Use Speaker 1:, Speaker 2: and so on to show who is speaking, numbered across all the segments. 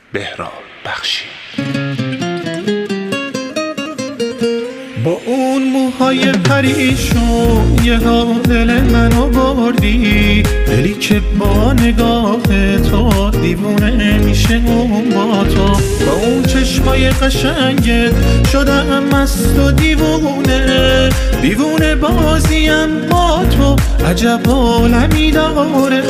Speaker 1: بهرام بخشی.
Speaker 2: با اون موهای پریشون یه حال دل منو بردی، دلی که با نگاه تو دیوونه میشه اون با تو. با اون چشمای قشنگت شدم مست و دیوونه، دیوونه بازیم با تو عجب عالمی داره.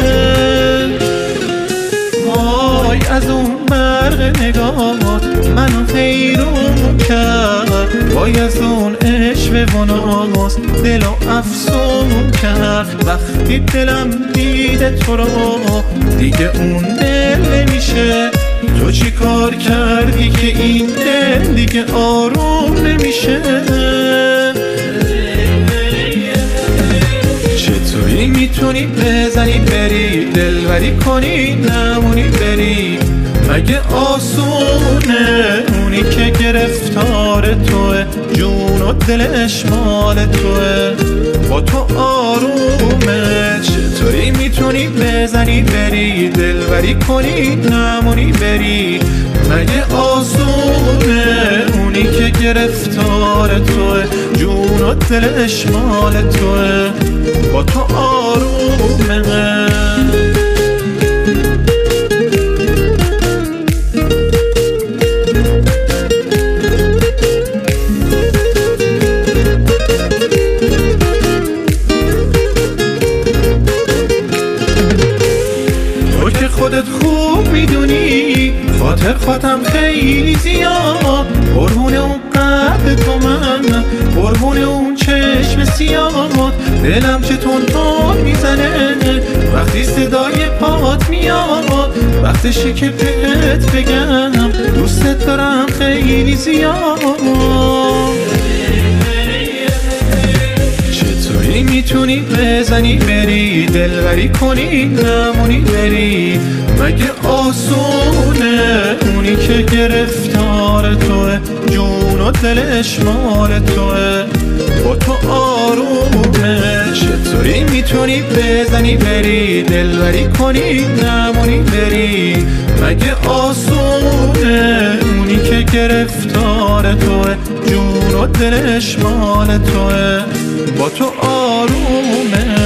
Speaker 2: وای از اون برق نگاهات منو حیرون کرد، وای از اون عشق و ناز دلو افسون کرد. وقتی دلم دیده تو رو دیگه اون دل نمیشه، تو چی کار کردی که این دل دیگه آروم نمیشه؟ چطوری میتونی بزنی بری دلبری کنی نمونی بری؟ مگه آسونه اونی که گرفتار توه، جون و دلش مال توه، با تو آرومه. چطوری میتونی بزنی بری دلبری کنی نمونی بری؟ مگه آسونه اونی که گرفتار توه، جون و دلش مال توه، با تو آرومه. تو که خودت خوب میدونی خاطر خودم خیلی زیاد، قربون اون قد تو من، قربون اون چشم سیاد. دلم چه تون میزنه وقتی صدای پات میاد، وقتشه که بهت بگم دوستت دارم خیلی زیاد. چطوری میتونی بزنی بری دلبری کنی نمونی بری؟ مگه آسونه اونی که گرفتار توه، جون و دلش مال توه، با تو آرومه. چطوری میتونی بزنی بری دلبری کنی نمونی بری؟ مگه آسونه اونی که گرفتار توه، جون و دلش مال توه، با تو آرومه.